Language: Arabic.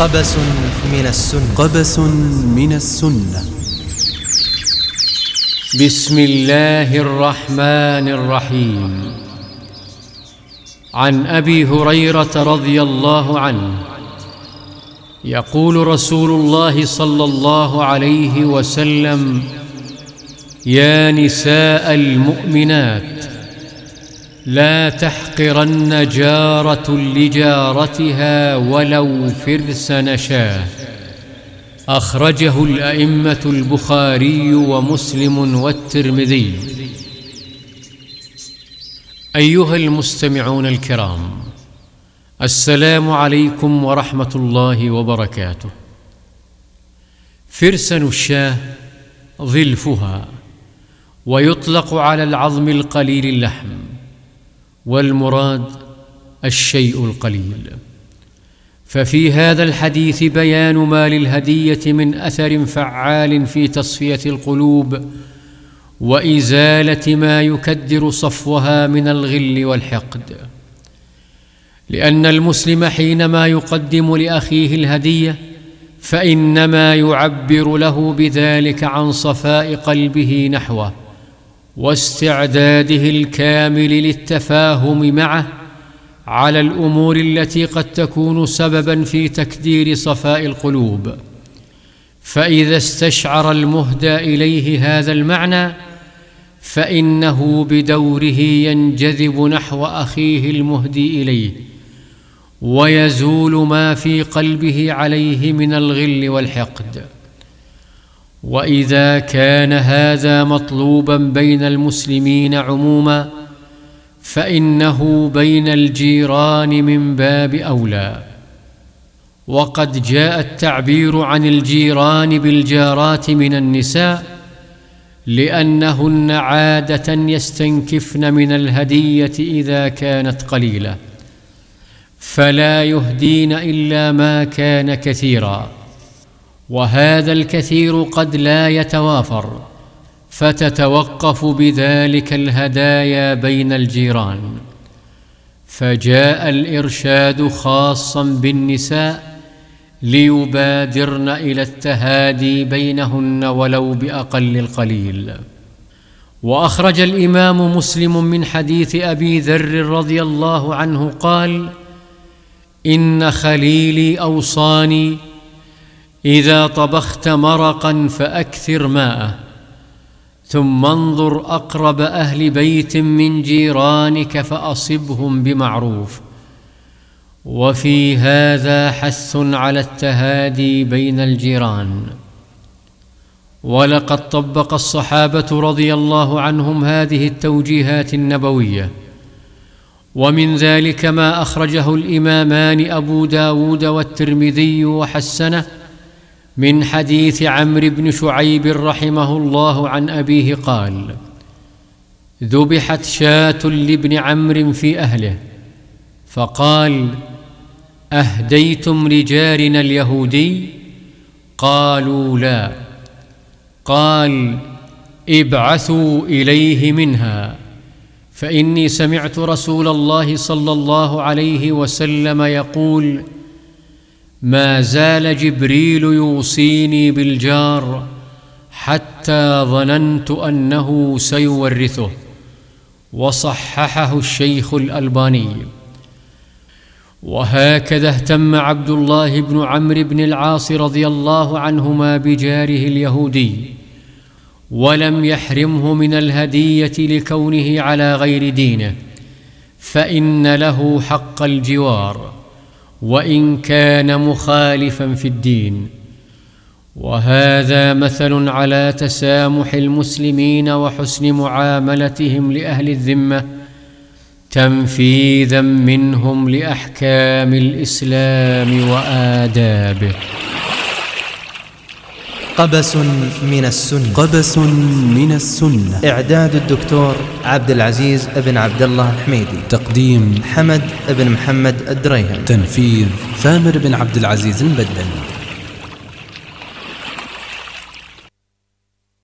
قبس من السنة. قبس من السنة. بسم الله الرحمن الرحيم. عن أبي هريرة رضي الله عنه يقول رسول الله صلى الله عليه وسلم: يا نساء المؤمنات، لا تحقرن جارة لجارتها ولو فرس نشاه. أخرجه الأئمة البخاري ومسلم والترمذي. أيها المستمعون الكرام، السلام عليكم ورحمة الله وبركاته. فرسن الشاة ظلفها، ويطلق على العظم القليل اللحم، والمراد الشيء القليل. ففي هذا الحديث بيان ما للهدية من أثر فعال في تصفية القلوب وإزالة ما يكدر صفوها من الغل والحقد، لأن المسلم حينما يقدم لأخيه الهدية فإنما يعبر له بذلك عن صفاء قلبه نحوه واستعداده الكامل للتفاهم معه على الأمور التي قد تكون سبباً في تكدير صفاء القلوب. فإذا استشعر المهدى إليه هذا المعنى فإنه بدوره ينجذب نحو أخيه المهدي إليه، ويزول ما في قلبه عليه من الغل والحقد. وإذا كان هذا مطلوباً بين المسلمين عموماً فإنه بين الجيران من باب أولى. وقد جاء التعبير عن الجيران بالجارات من النساء لأنهن عادة يستنكفن من الهدية إذا كانت قليلة، فلا يهدين إلا ما كان كثيرا، وهذا الكثير قد لا يتوافر، فتتوقف بذلك الهدايا بين الجيران. فجاء الإرشاد خاصاً بالنساء ليبادرن إلى التهادي بينهن ولو بأقل القليل. وأخرج الإمام مسلم من حديث أبي ذر رضي الله عنه قال: إن خليلي أوصاني إذا طبخت مرقاً فأكثر ماءه، ثم انظر أقرب أهل بيت من جيرانك فأصبهم بمعروف. وفي هذا حث على التهادي بين الجيران. ولقد طبق الصحابة رضي الله عنهم هذه التوجيهات النبوية، ومن ذلك ما أخرجه الإمامان أبو داود والترمذي وحسنه من حديث عمرو بن شعيب رحمه الله عن أبيه قال: ذبحت شاة لابن عمرو في أهله، فقال: أهديتم لجارنا اليهودي؟ قالوا لا. قال: ابعثوا إليه منها، فإني سمعت رسول الله صلى الله عليه وسلم يقول: ما زال جبريل يوصيني بالجار حتى ظننت أنه سيورثه. وصححه الشيخ الألباني. وهكذا اهتم عبد الله بن عمرو بن العاص رضي الله عنهما بجاره اليهودي، ولم يحرمه من الهدية لكونه على غير دينه، فإن له حق الجوار وإن كان مخالفاً في الدين. وهذا مثل على تسامح المسلمين وحسن معاملتهم لأهل الذمة تنفيذاً منهم لأحكام الإسلام وآدابه. قبس من السنة. قبس من السنة. إعداد الدكتور عبد العزيز بن عبد الله الحميدي. تقديم حمد بن محمد الدريهم. تنفيذ ثامر بن عبد العزيز البدل.